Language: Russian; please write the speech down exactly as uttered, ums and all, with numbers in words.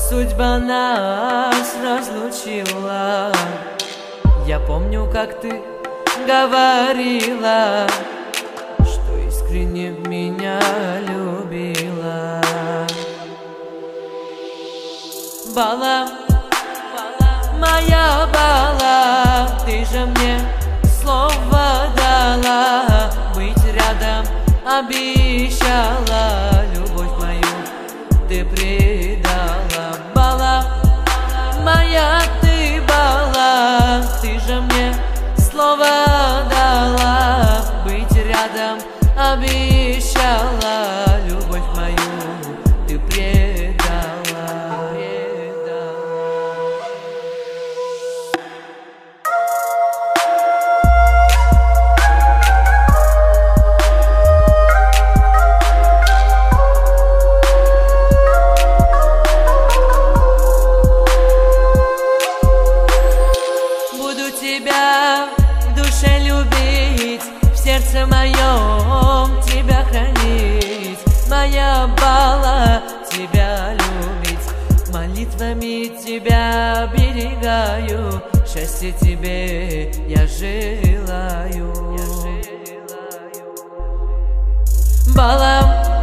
Судьба нас разлучила. Я помню, как ты говорила, что искренне меня любила. Бала, моя Бала, ты же мне слово дала, быть рядом обещала, любовь мою ты предала. Бала, моя ты Бала, ты же мне слово дала, быть рядом обещала, любовь мою ты предала, предала. Буду тебя в душе любить, в сердце моем тебя хранить, моя Бала, тебя любить, молитвами тебя оберегаю, счастье тебе я желаю. Бала,